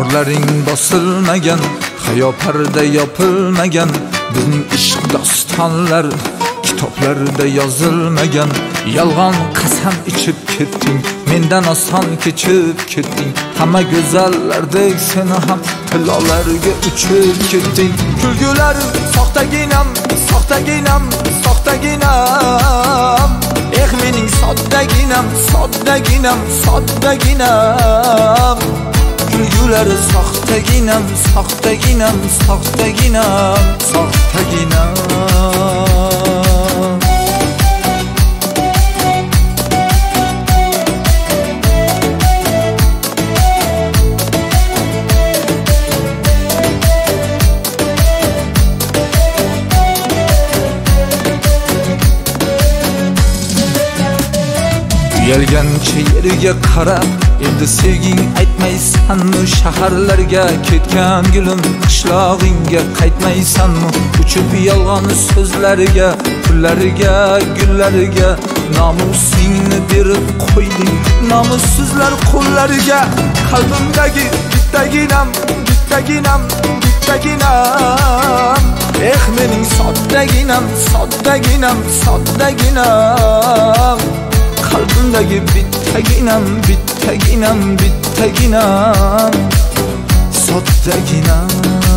Bağırların basılmagan, hayo parda yopilmagan, bizning ishq dostonlar kitoblarda yozilmagan. Yolg'on qasam ichib ketding, mendan oson kechib ketding. Hamma go'zallardek seni ham tillolarga uchib ketding. Kulgular soxtaginam, soxtaginam, soxtaginam. Mening soddaginam, soddaginam, soddaginam. Kulgulari soxtaginam, soxtaginam, soxtaginam, soxtaginam. Uyalgancha yerga qarab, endi sevging aytmaysanmi? Shaharlarga ketgan gulim, qishlog'ingga qaytmaysanmi? Uchib yolg'on so'zlariga, pullariga, gullariga nomusingni berib qo'yding, nomussizlar qo'llariga. Qalbimdagi bittaginam, bittaginam, bittaginam. Mening soddaginam, soddaginam, soddaginam. Qalbimdagi bittaginam, bittaginam, bittaginam, soddaginam.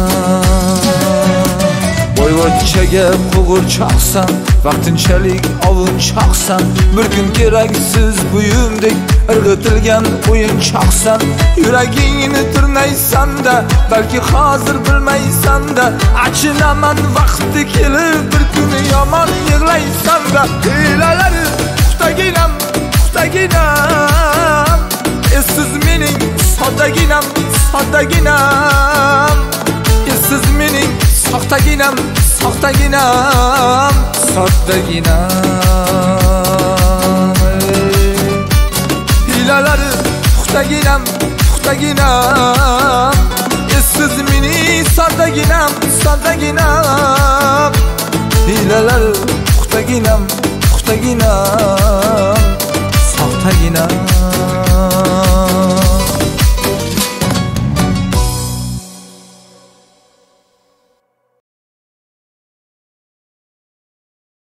Boyvachchaga qo'g'irchoqsan, vaqtinchalik ovunchoqsan. Bir kun keraksiz buyumdek irg'itilgan o'yinchoqsan. Yuragingni tirnaysan-da, balki hozir bilmaysan-da. Achinaman vaqti kelib, bir kuni yomon yig'laysan-da. Hilalari puxtaginam, puxtaginam. Siz mening soddaginam, soddaginam. Siz mening soxtaginam, soxtaginam, soddaginam. Hilalari puxtaginam, puxtaginam. Siz mening soddaginam, soddaginam. Hilalari puxtaginam, puxtaginam, soxtaginam.